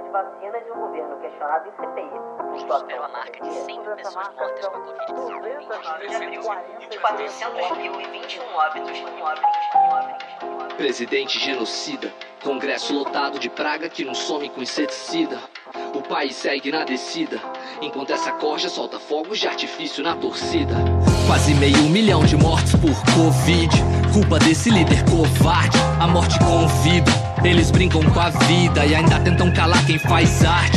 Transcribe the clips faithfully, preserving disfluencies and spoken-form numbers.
antivacinas e um governo questionado em C P I. Superou a marca de cem mil pessoas mortas com a Covid dezenove. De quatrocentos mil e vinte e um óbitos. Presidente genocida, Congresso lotado de praga que não some com inseticida. O país segue na descida, enquanto essa corja solta fogos de artifício na torcida. Quase meio milhão de mortos por Covid, culpa desse líder covarde, a morte convida. Eles brincam com a vida e ainda tentam calar quem faz arte.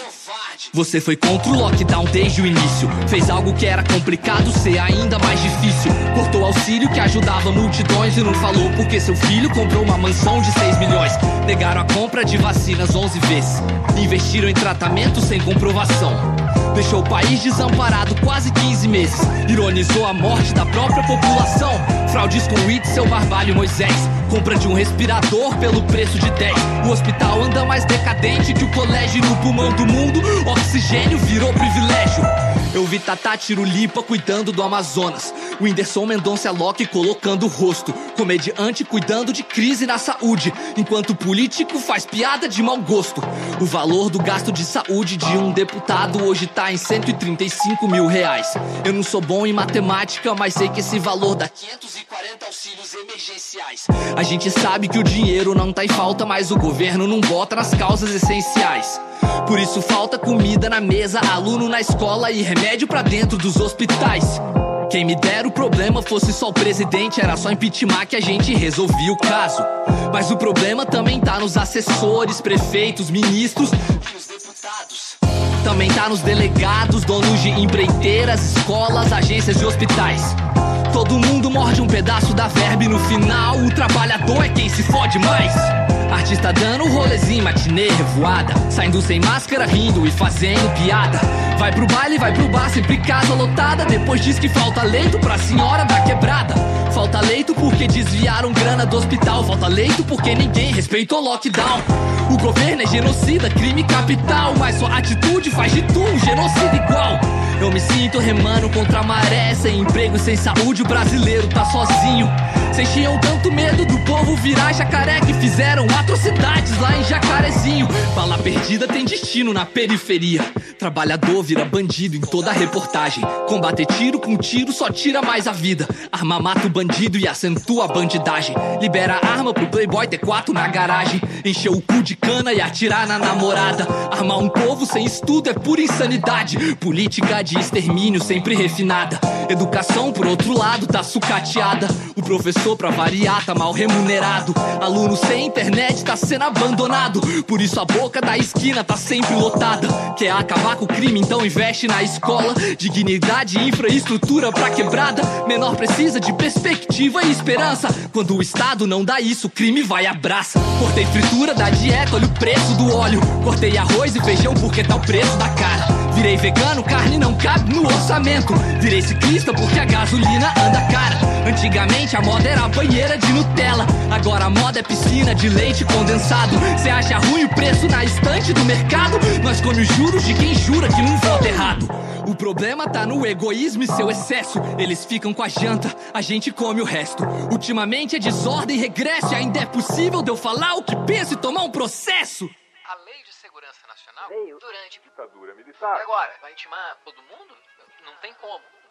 Você foi contra o lockdown desde o início, fez algo que era complicado ser ainda mais difícil. Cortou auxílio que ajudava multidões e não falou porque seu filho comprou uma mansão de seis milhões. Negaram a compra de vacinas onze vezes, investiram em tratamento sem comprovação. Deixou o país desamparado quase quinze meses, ironizou a morte da própria população. Fraudes com o I T, seu barbalho Moisés, compra de um respirador pelo preço de dez. O hospital anda mais decadente que o colégio. No pulmão do mundo, oxigênio virou privilégio. Eu vi Tata Tirulipa cuidando do Amazonas, o Whindersson Mendonça Locke colocando o rosto, comediante cuidando de crise na saúde, enquanto o político faz piada de mau gosto. O valor do gasto de saúde de um deputado hoje tá em cento e trinta e cinco mil reais. Eu não sou bom em matemática, mas sei que esse valor dá quinhentos e quarenta auxílios emergenciais. A gente sabe que o dinheiro não tá em falta, mas o governo não bota nas causas essenciais. Por isso falta comida na mesa, aluno na escola e remédio pra dentro dos hospitais. Quem me dera o problema fosse só o presidente, era só impeachment que a gente resolvia o caso. Mas o problema também tá nos assessores, prefeitos, ministros e os deputados. Também tá nos delegados, donos de empreiteiras, escolas, agências e hospitais. Todo mundo morde um pedaço da verba e no final o trabalhador é quem se fode mais. Artista dando rolezinho, matinê, revoada, saindo sem máscara, rindo e fazendo piada. Vai pro baile, vai pro bar, sempre casa lotada. Depois diz que falta leito pra senhora da quebrada. Falta leito porque desviaram grana do hospital. Falta leito porque ninguém respeitou lockdown. O governo é genocida, crime capital, mas sua atitude faz de tu um genocida igual. Eu me sinto remando contra a maré, sem emprego e sem saúde o brasileiro tá sozinho. Vocês tinham tanto medo do povo virar jacaré que fizeram atrocidades lá em Jacarezinho. Bala perdida tem destino na periferia, trabalhador vira bandido em toda a reportagem. Combater tiro com tiro só tira mais a vida. Arma mata o bandido e acentua a bandidagem. Libera arma pro playboy ter quatro na garagem, encher o cu de cana e atirar na namorada. Armar um povo sem estudo é pura insanidade. Política de extermínio sempre refinada. Educação por outro lado tá sucateada. O professor pra variar tá mal remunerado. Aluno sem internet tá sendo abandonado. Por isso a boca da esquina tá sempre lotada. Quer acabar com o crime, então investe na escola. Dignidade e infraestrutura pra quebrada. Menor precisa de perspectiva e esperança. Quando o Estado não dá isso, o crime vai abraça. Cortei fritura da dieta, olha o preço do óleo. Cortei arroz e feijão porque tá o preço da cara. Virei vegano, carne não cabe no orçamento. Virei ciclista porque a gasolina anda cara. Antigamente a moda era banheira de Nutella, agora a moda é piscina de leite condensado. Cê acha ruim o preço na estante do mercado? Nós come os juros de quem jura que não vota errado. O problema tá no egoísmo e seu excesso. Eles ficam com a janta, a gente come o resto. Ultimamente é desordem e regresso, e ainda é possível de eu falar o que penso e tomar um processo. A Lei de Segurança Nacional Veio durante ditadura militar. Agora, vai intimar todo mundo? Não tem como.